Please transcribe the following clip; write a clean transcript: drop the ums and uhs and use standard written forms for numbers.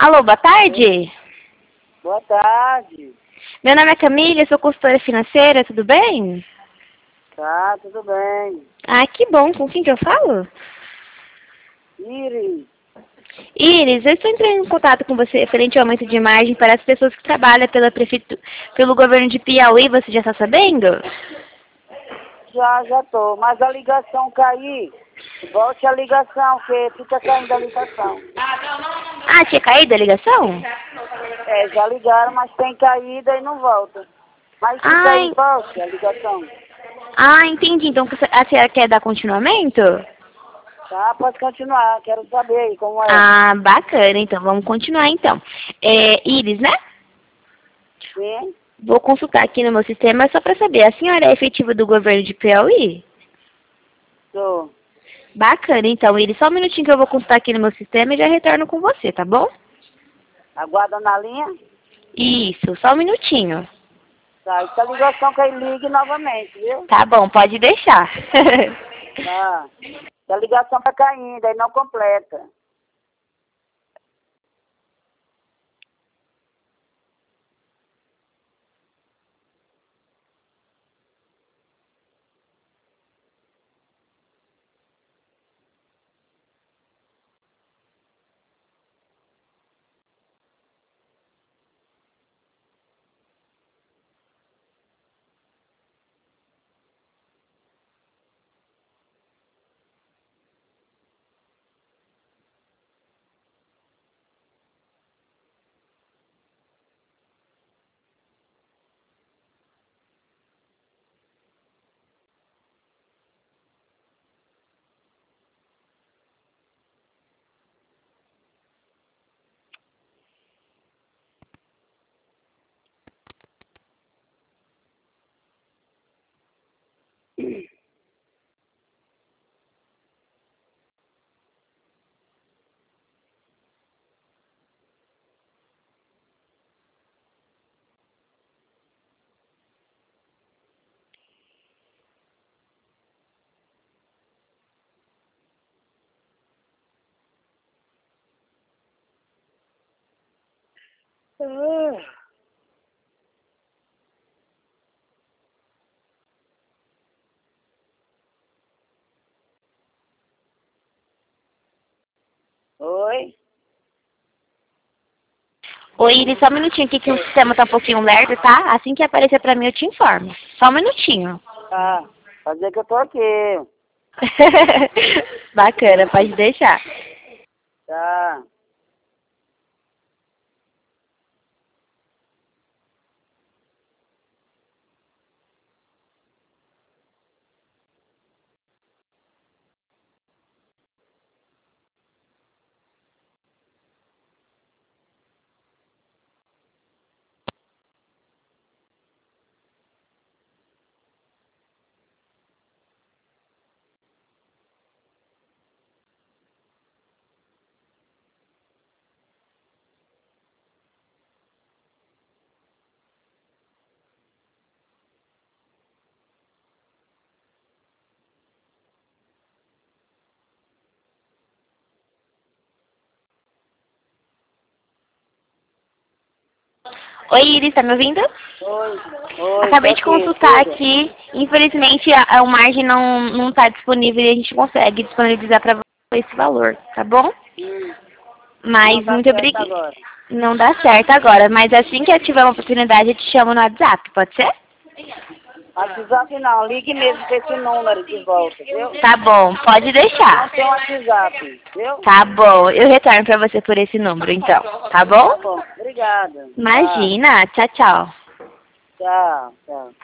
Alô, boa tarde. Boa tarde. Meu nome é Camila, eu sou consultora financeira, tudo bem? Tá, tudo bem. Ah, que bom. Com quem que eu falo? Iris, Iris, eu estou entrando em contato com você referente ao aumento de margem para as pessoas que trabalham pelo governo de Piauí, você já está sabendo? já tô. Mas a ligação cair, volte a ligação, que fica caindo a ligação. Ah, tinha caído a ligação? É, já ligaram, mas tem caída e não volta. Mas fica aí, Ai, volte a ligação. entendi. Então a senhora quer dar continuamento? Tá, pode continuar, quero saber aí como é. Ah, bacana. Então, vamos continuar então. Iris, né? Sim? Vou consultar aqui no meu sistema só para saber. A senhora é efetiva do governo de Piauí? Tô. Bacana, então, Iris. Só um minutinho que eu vou consultar aqui no meu sistema e já retorno com você, tá bom? Aguarda na linha? Isso, só um minutinho. Tá, e se a ligação cair, ligue novamente, viu? Tá bom, pode deixar. Tá. Se a ligação tá caindo, aí não completa. Oi? Oi, Iris, só um minutinho aqui que o sistema tá um pouquinho lerdo, tá? Assim que aparecer pra mim eu te informo. Só um minutinho. Tá. Pode dizer que eu tô aqui. Bacana, pode deixar. Tá. Oi, Iris, tá me ouvindo? Oi. Oi, tô Acabei de aqui. consultar Diga. aqui. Infelizmente, a margem não tá disponível e a gente consegue disponibilizar pra você esse valor, tá bom? Hum, não Mas dá muito certo obrigada. agora. Não dá certo agora, mas assim que eu tiver uma oportunidade, eu te chamo no WhatsApp, pode ser? WhatsApp não, ligue mesmo com esse número de volta, viu? Tá bom, pode Não deixar. tem WhatsApp, viu? Tá bom, eu retorno pra você por esse número, então. Tá Tá bom? bom, obrigada. Tá, Imagina, tchau, tchau. tchau, tchau.